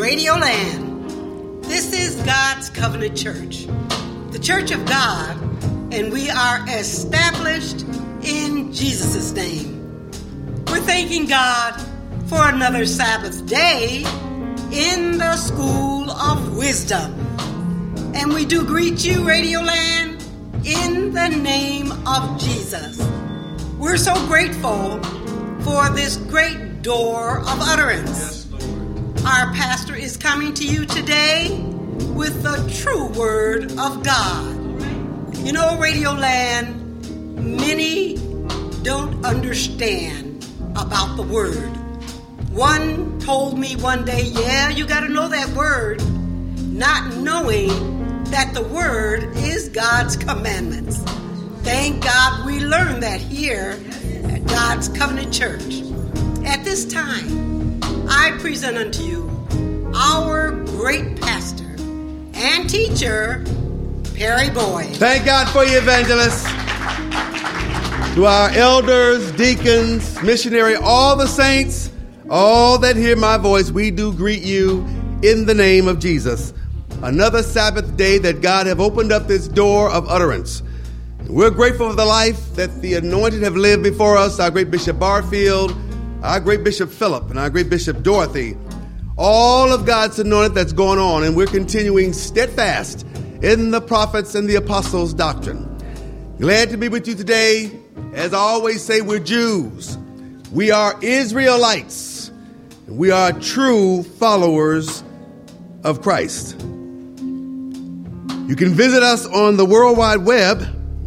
Radio Land. This is God's Covenant Church, the Church of God, and we are established in Jesus' name. We're thanking God for another Sabbath day in the School of Wisdom. And we do greet you, Radio Land, in the name of Jesus. We're so grateful for this great door of utterance. Our pastor is coming to you today with the true word of God. You know, Radio Land, many don't understand about the word. One told me one day, yeah, you got to know that word, not knowing that the word is God's commandments. Thank God we learned that here at God's Covenant Church. At this time, I present unto you our great pastor and teacher, Perry Boyd. Thank God for you, evangelists. To our elders, deacons, missionary, all the saints, all that hear my voice, we do greet you in the name of Jesus. Another Sabbath day that God have opened up this door of utterance. We're grateful for the life that the anointed have lived before us, our great Bishop Barfield, our great Bishop Philip, and our great Bishop Dorothy. All of God's anointed that's going on, and we're continuing steadfast in the prophets and the apostles' doctrine. Glad to be with you today. As I always say, we're Jews. We are Israelites. We are true followers of Christ. You can visit us on the World Wide Web,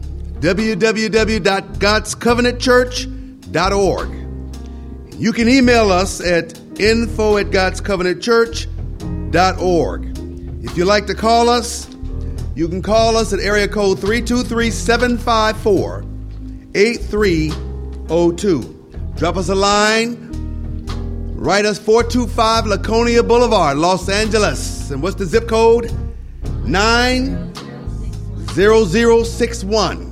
www.godscovenantchurch.org. You can email us at info@godscovenantchurch.org. If you'd like to call us, you can call us at area code 323-754-8302. Drop us a line. Write us 425 Laconia Boulevard, Los Angeles. And what's the zip code? 90061.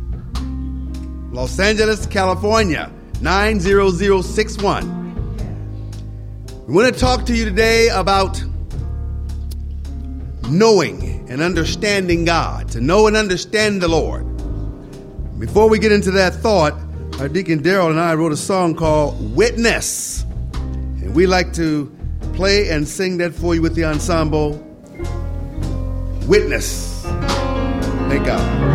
Los Angeles, California, 90061. We want to talk to you today about knowing and understanding God, to know and understand the Lord. Before we get into that thought, our Deacon Darrell and I wrote a song called Witness. And we like to play and sing that for you with the ensemble. Witness. Thank God.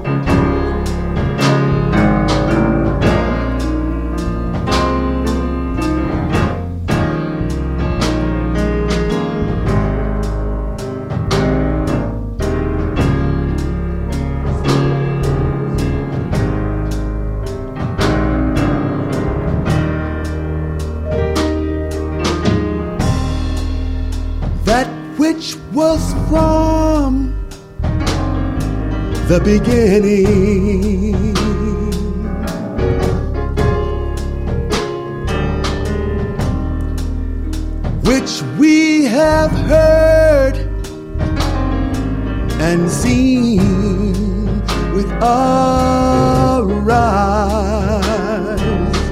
Which was from the beginning, which we have heard and seen with our eyes,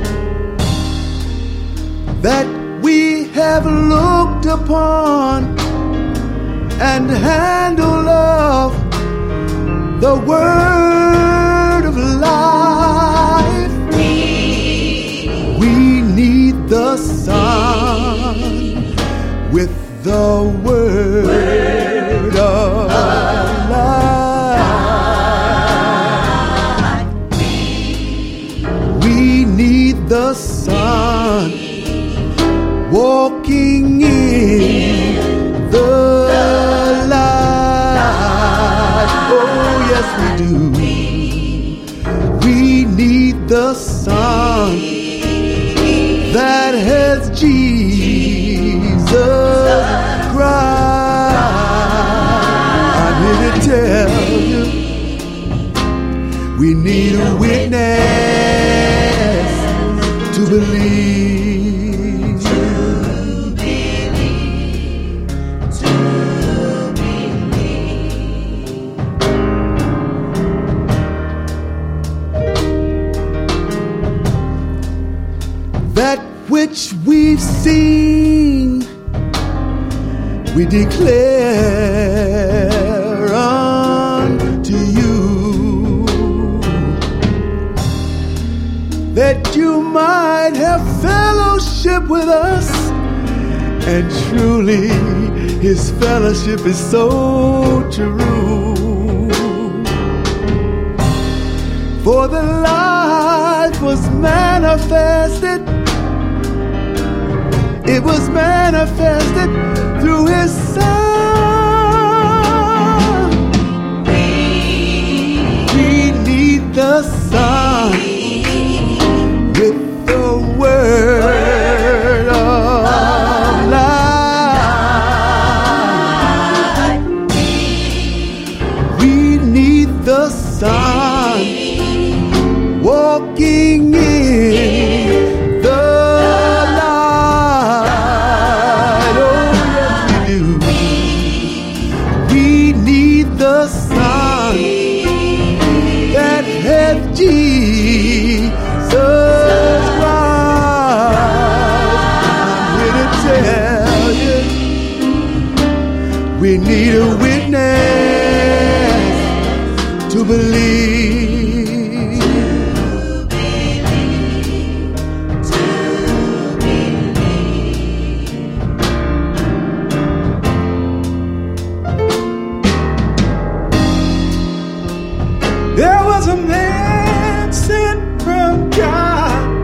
that we have looked upon and handle of the word of life. We need the Son with the word of life. We need the Son walking in the the Son that has Jesus Christ. I'm here to tell you, we need a witness to believe. That which we've seen we declare unto you that you might have fellowship with us, and truly his fellowship is so true. For the life was manifested, it was manifested through his Son. We need the Son with the word of life. We need the Son walking in the light. Oh, yes, we do. We need the Son that hath Jesus Christ. I'm here to tell you, we need a witness to believe. There was a man sent from God.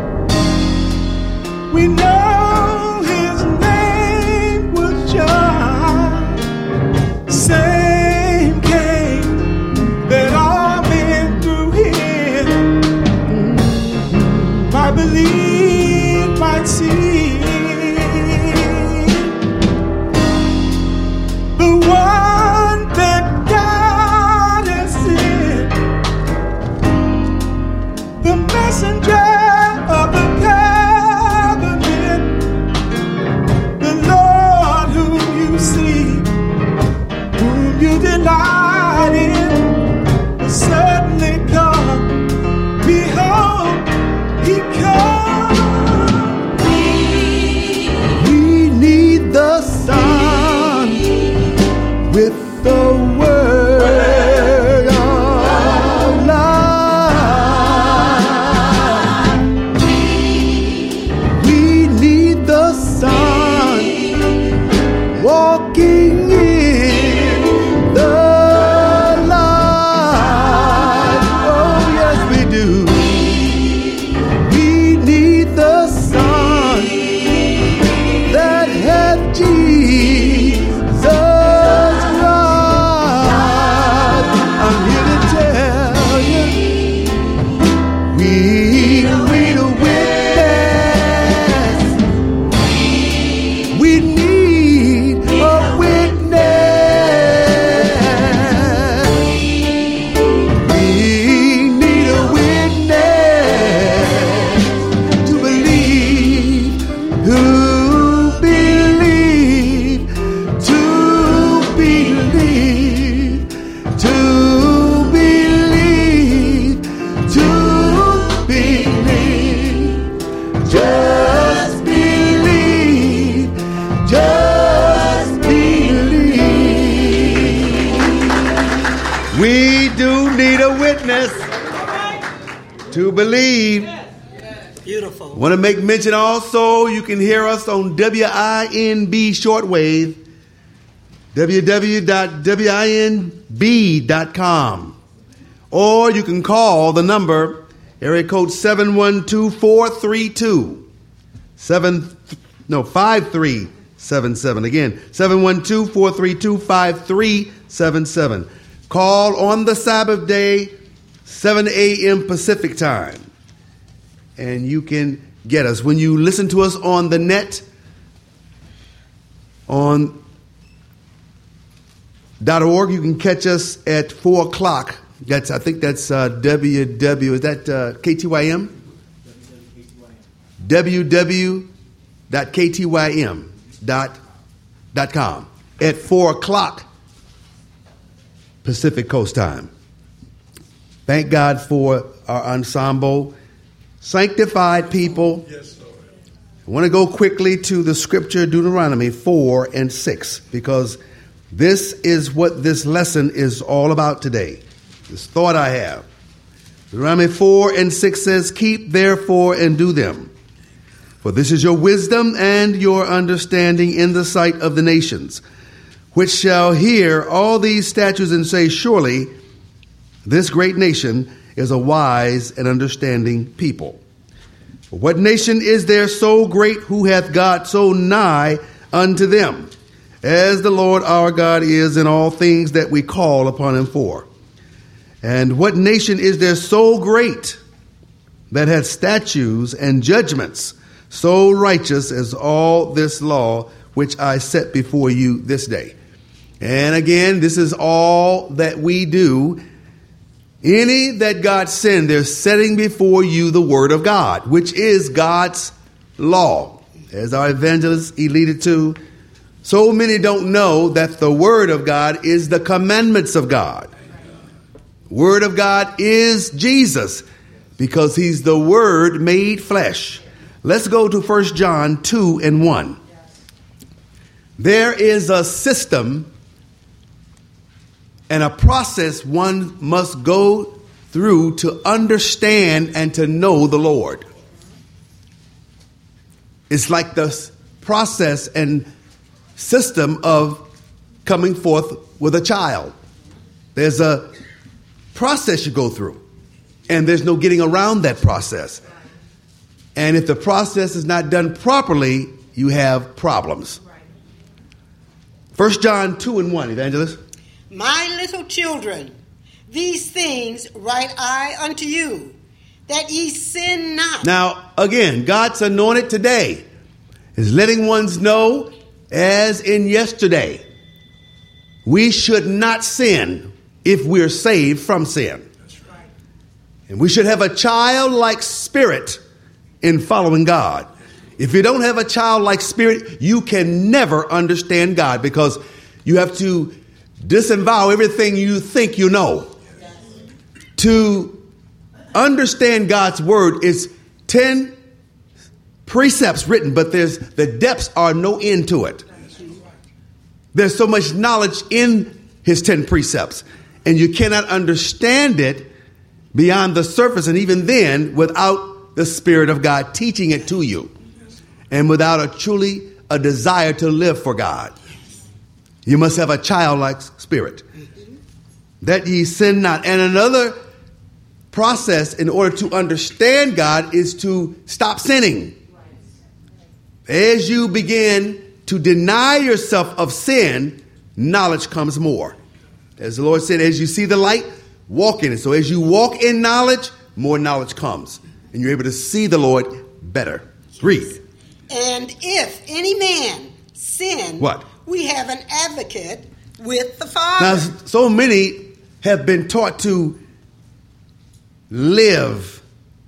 We know his name was John. Same came that all men through him might believe, might see. The one that God has sent, the messenger of the covenant, the Lord whom you see, whom you delight in, will certainly come. Behold, he comes. We need the Son with the word of life. We need the Son walking in the light. Oh, yes, we do. We need the Son that hath Jesus Christ. I'm here to tell you, we need a witness. We need a witness. We need a witness to believe, who believe, to believe, to believe, to believe. Just believe, just believe. We do need a witness to believe. Beautiful. Want to make mention also, you can hear us on WINB shortwave, www.winb.com. Or you can call the number, area code 712-432 5377. Again, 712-432-5377. Call on the Sabbath day, 7 a.m. Pacific time. And you can get us. When you listen to us on the net, on .org, you can catch us at 4 o'clock. I think that's WW, is that KTYM? www.ktym.com at 4 o'clock Pacific Coast time. Thank God for our ensemble. Sanctified people. Yes, Lord. I want to go quickly to the scripture Deuteronomy 4 and 6, because this is what this lesson is all about today. This thought I have. Deuteronomy 4 and 6 says, "Keep therefore and do them. For this is your wisdom and your understanding in the sight of the nations, which shall hear all these statutes and say, surely this great nation is a wise and understanding people. For what nation is there so great who hath God so nigh unto them, as the Lord our God is in all things that we call upon him for? And what nation is there so great that hath statutes and judgments so righteous as all this law which I set before you this day?" And again, this is all that we do. Any that God send, they're setting before you the word of God, which is God's law. As our evangelist alluded to, so many don't know that the word of God is the commandments of God. Word of God is Jesus, because he's the word made flesh. Let's go to 1 John 2 and 1. There is a system and a process one must go through to understand and to know the Lord. It's like the process and system of coming forth with a child. There's a process you go through, and there's no getting around that process. And if the process is not done properly, you have problems. 1 John 2 and 1, evangelist. "My little children, these things write I unto you, that ye sin not." Now, again, God's anointed today is letting ones know, as in yesterday, we should not sin if we're saved from sin. That's right. And we should have a childlike spirit in following God. If you don't have a childlike spirit, you can never understand God, because you have to disavow everything you think you know. Yes. To understand God's word is 10 precepts written, but the depths are no end to it. There's so much knowledge in his 10 precepts, and you cannot understand it beyond the surface, and even then without the Spirit of God teaching it to you, and without a desire to live for God. You must have a childlike spirit. That ye sin not. And another process in order to understand God is to stop sinning. As you begin to deny yourself of sin, knowledge comes more. As the Lord said, as you see the light, walk in it. So as you walk in knowledge, more knowledge comes, and you're able to see the Lord better. Read. "And if any man sin," what? "we have an advocate with the Father." Now, so many have been taught to live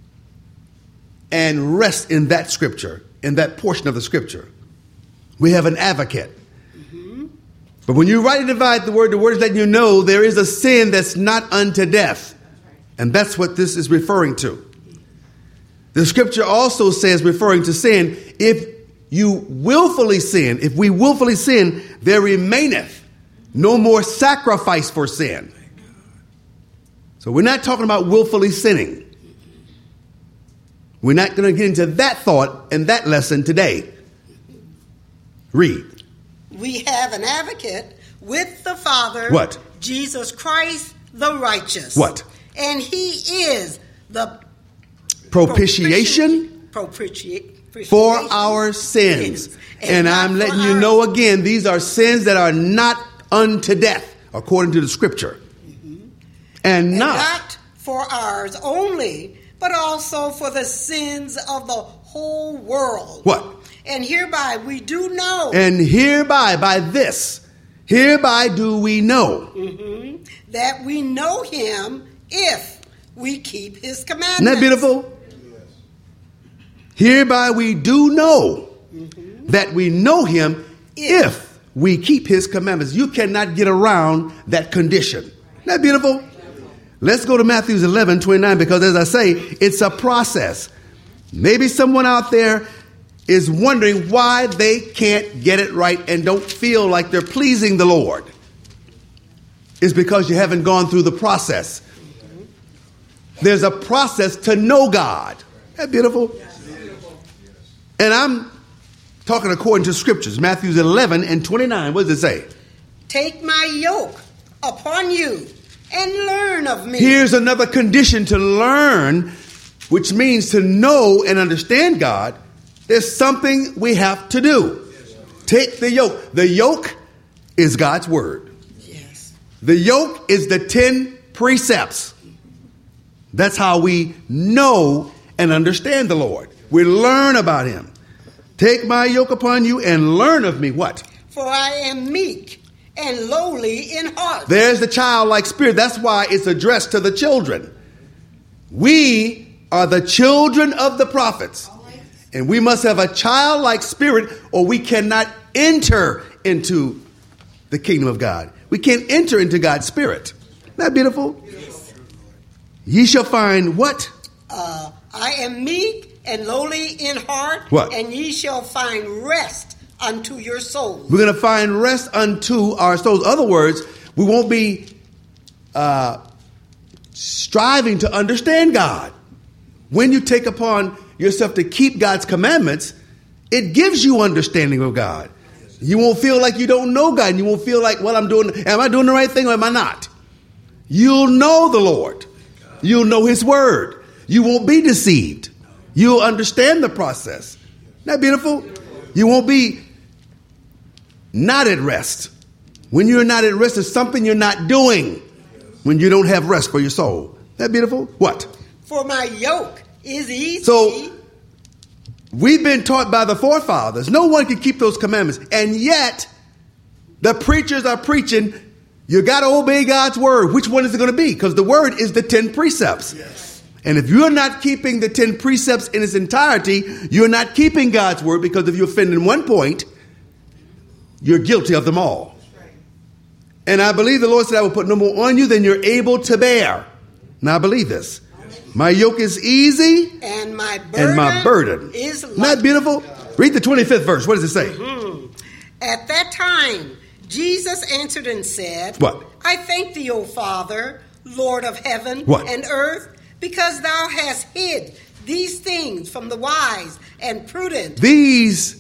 and rest in that scripture, in that portion of the scripture. We have an advocate. Mm-hmm. But when you rightly divide the word is letting you know there is a sin that's not unto death. And that's what this is referring to. The scripture also says, referring to sin, if you willfully sin, if we willfully sin, there remaineth no more sacrifice for sin. So we're not talking about willfully sinning. We're not going to get into that thought and that lesson today. Read. "We have an advocate with the Father." What? "Jesus Christ the righteous." What? "And he is the propitiation for our sins." And I'm letting you know again, these are sins that are not unto death, according to the scripture. Mm-hmm. And not for ours only, but also for the sins of the whole world. What? "And hereby we do know." And hereby, by this, hereby do we know. Mm-hmm. "That we know him if we keep his commandments." Isn't that beautiful? Hereby we do know that we know him if we keep his commandments. You cannot get around that condition. Isn't that beautiful? Let's go to Matthew 11:29, because as I say, it's a process. Maybe someone out there is wondering why they can't get it right and don't feel like they're pleasing the Lord, it's because you haven't gone through the process. There's a process to know God. Isn't that beautiful? And I'm talking according to scriptures. Matthew 11:29. What does it say? Take my yoke upon you and learn of me. Here's another condition to learn, which means to know and understand God. There's something we have to do. Take the yoke. The yoke is God's word. Yes. The yoke is the 10 precepts. That's how we know and understand the Lord. We learn about him. Take my yoke upon you and learn of me. What? For I am meek and lowly in heart. There's the childlike spirit. That's why it's addressed to the children. We are the children of the prophets. And we must have a childlike spirit or we cannot enter into the kingdom of God. We can't enter into God's spirit. Isn't that beautiful? Yes. Ye shall find what? I am meek and lowly in heart. What? And ye shall find rest unto your souls. We're going to find rest unto our souls. In other words, we won't be striving to understand God. When you take upon yourself to keep God's commandments, it gives you understanding of God. You won't feel like you don't know God. And you won't feel like, well, am I doing the right thing or am I not? You'll know the Lord. You'll know his word. You won't be deceived. You'll understand the process. Isn't that beautiful? You won't be not at rest. When you're not at rest, there's something you're not doing when you don't have rest for your soul. Isn't that beautiful? What? For my yoke is easy. So we've been taught by the forefathers. No one can keep those commandments. And yet the preachers are preaching, you got to obey God's word. Which one is it going to be? Because the word is the 10 precepts. Yes. And if you're not keeping the 10 precepts in its entirety, you're not keeping God's word, because if you offend in one point, you're guilty of them all. And I believe the Lord said, I will put no more on you than you're able to bear. Now I believe this. My yoke is easy and my burden is light. Isn't that beautiful? Read the 25th verse. What does it say? Mm-hmm. At that time, Jesus answered and said, What? I thank thee, O Father, Lord of heaven What? and earth, because thou hast hid these things from the wise and prudent. These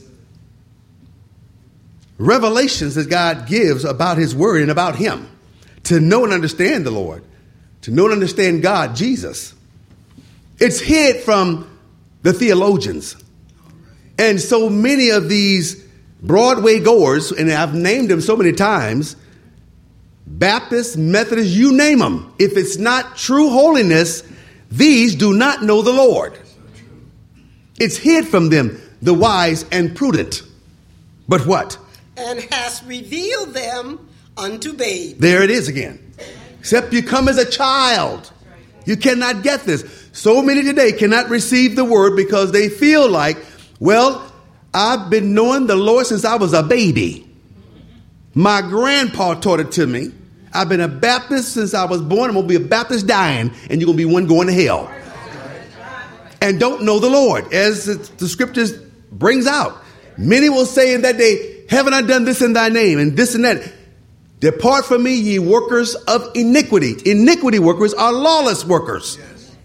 revelations that God gives about his word and about him, to know and understand the Lord, to know and understand God, Jesus, it's hid from the theologians. And so many of these Broadway goers, and I've named them so many times, Baptists, Methodists, you name them. If it's not true holiness, these do not know the Lord. It's hid from them, the wise and prudent. But what? And hast revealed them unto babes. There it is again. Except you come as a child. You cannot get this. So many today cannot receive the word because they feel like, well, I've been knowing the Lord since I was a baby. My grandpa taught it to me. I've been a Baptist since I was born. I'm going to be a Baptist dying, and you're going to be one going to hell. And don't know the Lord, as the scriptures brings out. Many will say in that day, haven't I done this in thy name and this and that? Depart from me, ye workers of iniquity. Iniquity workers are lawless workers.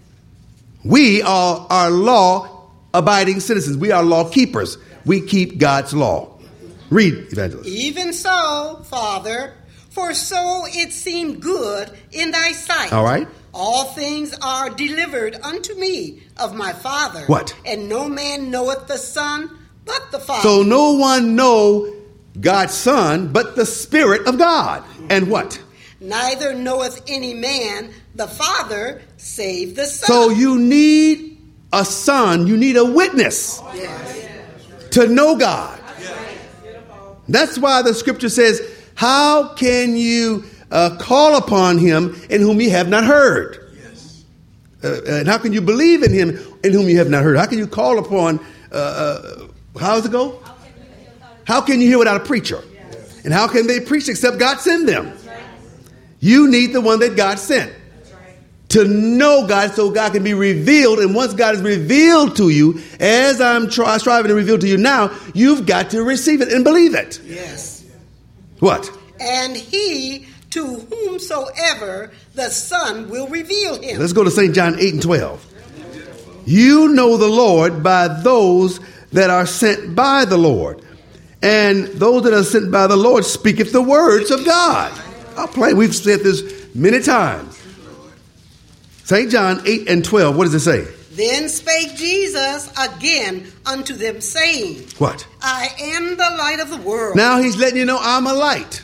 We are law-abiding citizens. We are law keepers. We keep God's law. Read, Evangelist. Even so, Father, for so it seemed good in thy sight. All right. All things are delivered unto me of my Father. What? And no man knoweth the Son but the Father. So no one know God's Son but the Spirit of God. And what? Neither knoweth any man the Father save the Son. So you need a son, you need a witness to know God. That's why the scripture says, how can you call upon him in whom you have not heard? And how can you believe in him in whom you have not heard? How can you call upon, how does it go? How can you hear without a preacher? And how can they preach except God send them? You need the one that God sent. to know God so God can be revealed. And once God is revealed to you, as I'm striving to reveal to you now, you've got to receive it and believe it. Yes. What? And he to whomsoever the Son will reveal him. Let's go to St. John 8:12. You know the Lord by those that are sent by the Lord. And those that are sent by the Lord speaketh the words of God. We've said this many times. St. John 8:12, what does it say? Then spake Jesus again unto them, saying, What? I am the light of the world. Now he's letting you know I'm a light.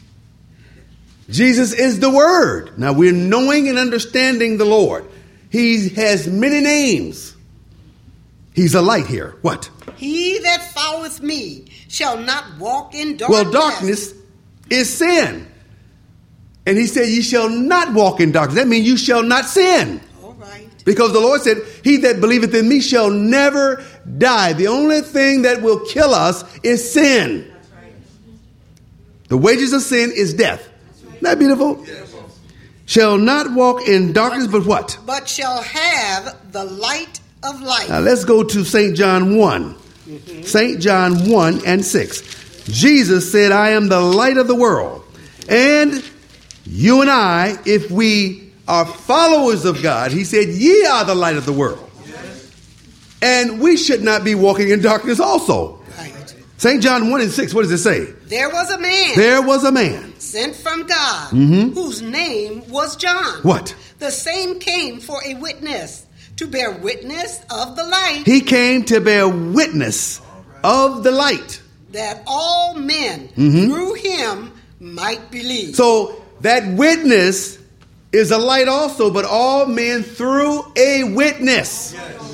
Jesus is the Word. Now we're knowing and understanding the Lord. He has many names. He's a light here. What? He that followeth me shall not walk in darkness. Well, darkness is sin. And he said, ye shall not walk in darkness. That means you shall not sin. All right. Because the Lord said, he that believeth in me shall never die. The only thing that will kill us is sin. That's right. The wages of sin is death. Isn't that beautiful? Yes. Shall not walk in darkness, but what? But shall have the light of life. Now let's go to St. John 1. St. John 1:6. Jesus said, I am the light of the world. And you and I, if we are followers of God, he said, ye are the light of the world. Yes. And we should not be walking in darkness also. Right. St. John 1:6, what does it say? There was a man. There was a man. Sent from God, whose name was John. What? The same came for a witness, to bear witness of the light. He came to bear witness of the light. That all men through him might believe. So that witness is a light also, but all men through a witness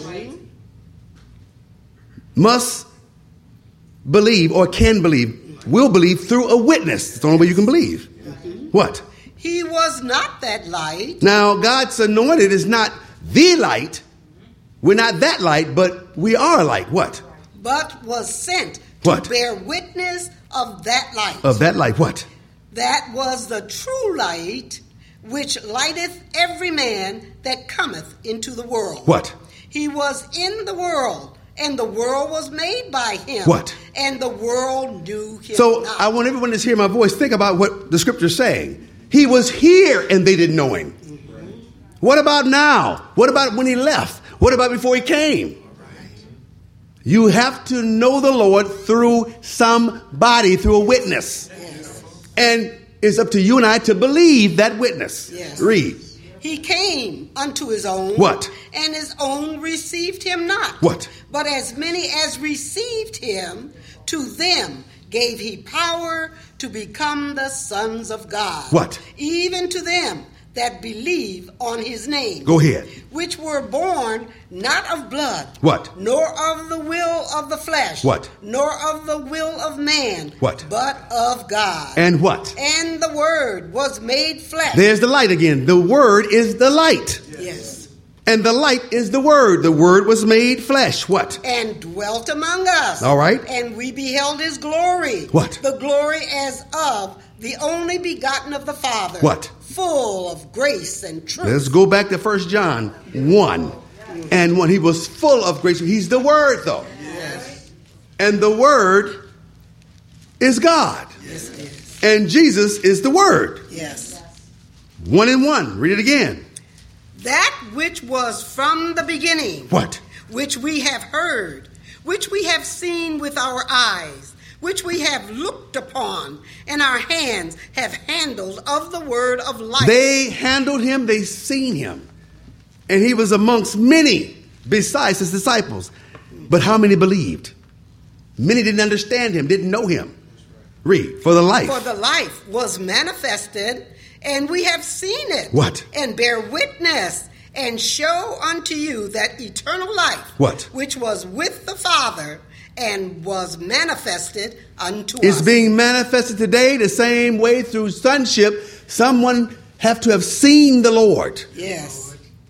must believe or can believe. Will believe through a witness. It's the only way you can believe. What? He was not that light. Now, God's anointed is not the light. We're not that light, but we are a light. What? But was sent What? to bear witness of that light. Of that light. What? That was the true light, which lighteth every man that cometh into the world. What? He was in the world, and the world was made by him. What? And the world knew him So not. I want everyone that's hearing my voice, think about what the scripture's saying. He was here and they didn't know him. What about now? What about when he left? What about before he came? You have to know the Lord through somebody, through a witness. Yes. And it's up to you and I to believe that witness. Yes. Read. He came unto his own. What? And his own received him not. What? But as many as received him, to them gave he power to become the sons of God. What? Even to them that believe on his name. Go ahead. Which were born not of blood. What? Nor of the will of the flesh. What? Nor of the will of man. What? But of God. And what? And the word was made flesh. There's the light again. The word is the light. Yes. And the light is the word. The word was made flesh. What? And dwelt among us. All right. And we beheld his glory. What? The glory as of the only begotten of the Father. What? Full of grace and truth. Let's go back to 1 John 1. And when he was full of grace, he's the word though. Yes. And the word is God. Yes, it is. And Jesus is the word. Yes. 1 and 1. Read it again. That which was from the beginning. What? Which we have heard. Which we have seen with our eyes. Which we have looked upon, and our hands have handled of the word of life. They handled him, they seen him. And he was amongst many besides his disciples. But how many believed? Many didn't understand him, didn't know him. Read. For the life. For the life was manifested, and we have seen it. What? And bear witness, and show unto you that eternal life. What? Which was with the Father, and was manifested unto It's us. being manifested today the same way through sonship. Someone have to have seen the Lord. Yes.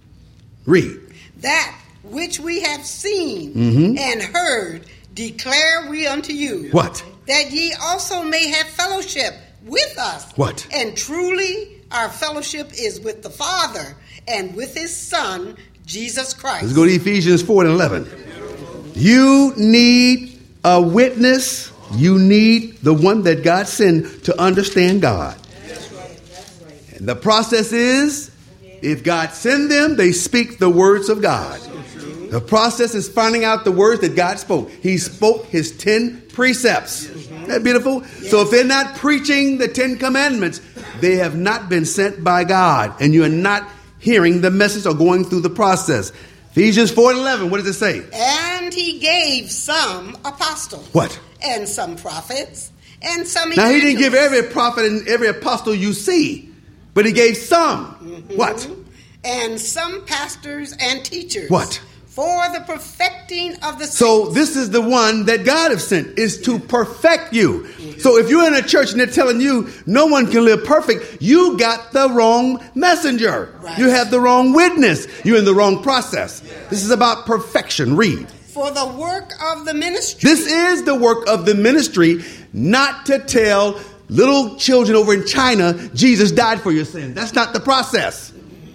Read. That which we have seen and heard declare we unto you. What? That ye also may have fellowship with us. What? And truly our fellowship is with the Father and with his Son, Jesus Christ. Let's go to Ephesians 4:11. You need a witness. You need the one that God sent to understand God. And the process is, if God send them, they speak the words of God. The process is finding out the words that God spoke. He spoke his 10 precepts. Isn't that beautiful? Yes. So if they're not preaching the 10 commandments, they have not been sent by God. And you are not hearing the message or going through the process. Ephesians 4:11, what does it say? And he gave some apostles. What? And some prophets. And some evangelists. Now he didn't give every prophet and every apostle you see, but he gave some. Mm-hmm. What? And some pastors and teachers. What? For the perfecting of the saints. So this is the one that God has sent, is to perfect you. Mm-hmm. So if you're in a church and they're telling you no one can live perfect, you got the wrong messenger. Right. You have the wrong witness. You're in the wrong process. Yes. This is about perfection. Read. For the work of the ministry. This is the work of the ministry, not to tell little children over in China, Jesus died for your sins. That's not the process.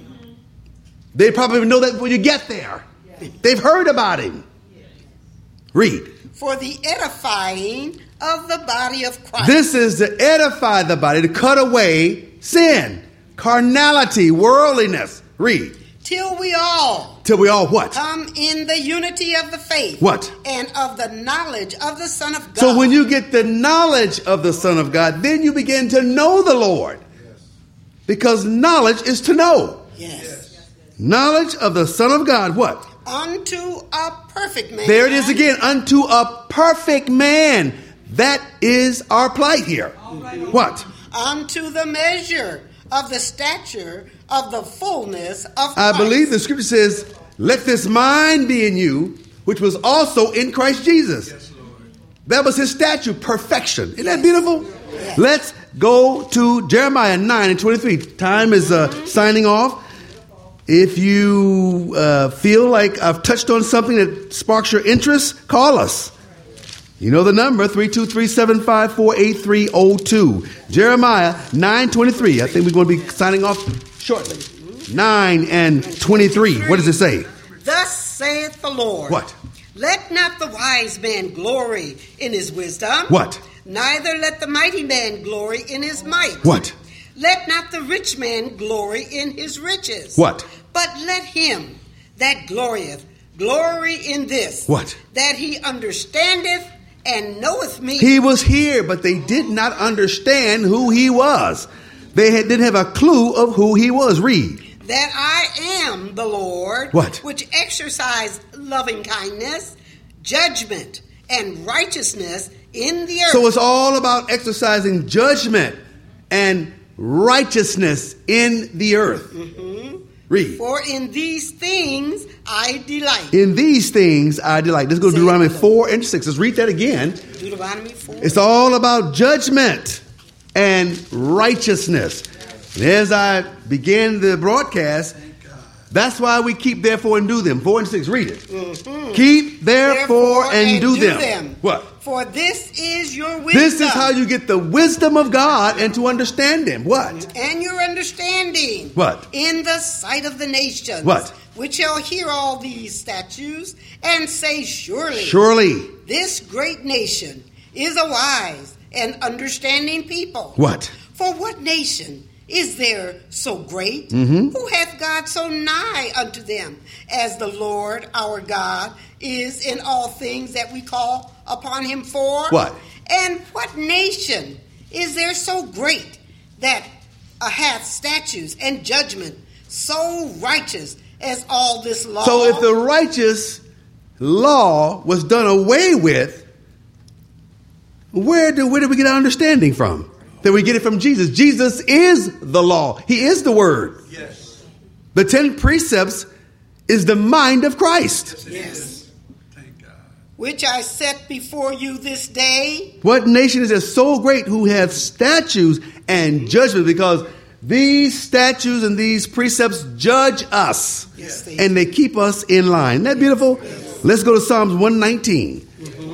They probably know that when you get there. They've heard about him. Read. For the edifying of the body of Christ. This is to edify the body, to cut away sin, carnality, worldliness. Read. Till we all what? Come in the unity of the faith. What? And of the knowledge of the Son of God. So when you get the knowledge of the Son of God, then you begin to know the Lord. Yes. Because knowledge is to know. Yes. Knowledge of the Son of God. What? Unto a perfect man. There it is again. Unto a perfect man. That is our plight here. Right. What? Unto the measure of the stature of the fullness of Christ. I believe the scripture says, let this mind be in you, which was also in Christ Jesus. Yes, Lord. That was his stature, perfection. Isn't that beautiful? Yes. Let's go to Jeremiah 9:23. Time is signing off. If you feel like I've touched on something that sparks your interest, call us. You know the number, 323-754-8302. Jeremiah 9:23. I think we're going to be signing off shortly. 9 and 23. What does it say? Thus saith the Lord. What? Let not the wise man glory in his wisdom. What? Neither let the mighty man glory in his might. What? Let not the rich man glory in his riches. What? But let him that glorieth glory in this. What? That he understandeth and knoweth me. He was here, but they did not understand who he was. They didn't have a clue of who he was. Read. That I am the Lord. What? Which exercise loving kindness, judgment, and righteousness in the earth. So it's all about exercising judgment and righteousness in the earth. Mm-hmm. Read. For in these things I delight. In these things I delight. Let's go to Deuteronomy 4 and 6. Let's read that again. Deuteronomy 4. It's all about judgment and righteousness. And as I began the broadcast, that's why we keep therefore and do them. 4 and 6. Read it. Mm-hmm. Keep therefore and do them. What? For this is your wisdom. This is how you get the wisdom of God and to understand him. What? And your understanding. What? In the sight of the nations. What? Which shall hear all these statutes and say, surely. Surely. This great nation is a wise and understanding people. What? For what nation is there so great? Mm-hmm. Who hath God so nigh unto them as the Lord our God is in all things that we call upon him for? What? And what nation is there so great that hath statutes and judgment so righteous as all this law? So if the righteous law was done away with, where did we get our understanding from? That we get it from Jesus. Jesus is the law. He is the word. Yes. The 10 precepts is the mind of Christ. Yes. Thank God. Which I set before you this day. What nation is there so great who have statutes and judgment? Because these statutes and these precepts judge us. Yes, and they keep us in line. Isn't that beautiful? Yes. Let's go to Psalms 119.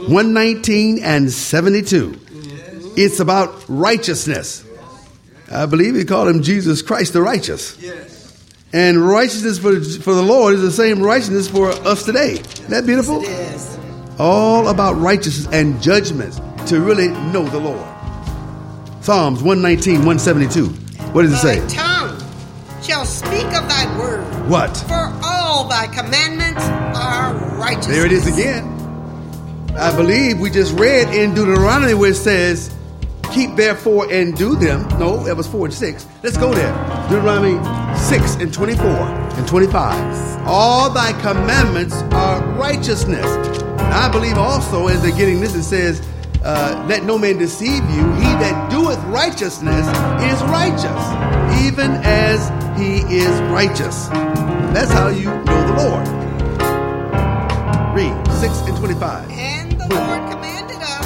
119 and 72. It's about righteousness. I believe he called him Jesus Christ the righteous. Yes. And righteousness for the Lord is the same righteousness for us today. Isn't that beautiful? Yes, it is. All about righteousness and judgments to really know the Lord. Psalms 119, 172. What does it say? Thy tongue shall speak of thy word. What? For all thy commandments are righteous. There it is again. I believe we just read in Deuteronomy where it says, keep therefore and do them. No, that was 4 and 6. Let's go there. Deuteronomy 6 and 24 and 25. All thy commandments are righteousness. And I believe also as they're getting this, it says, let no man deceive you. He that doeth righteousness is righteous, even as he is righteous. That's how you know the Lord. Read 6 and 25. And the Lord commanded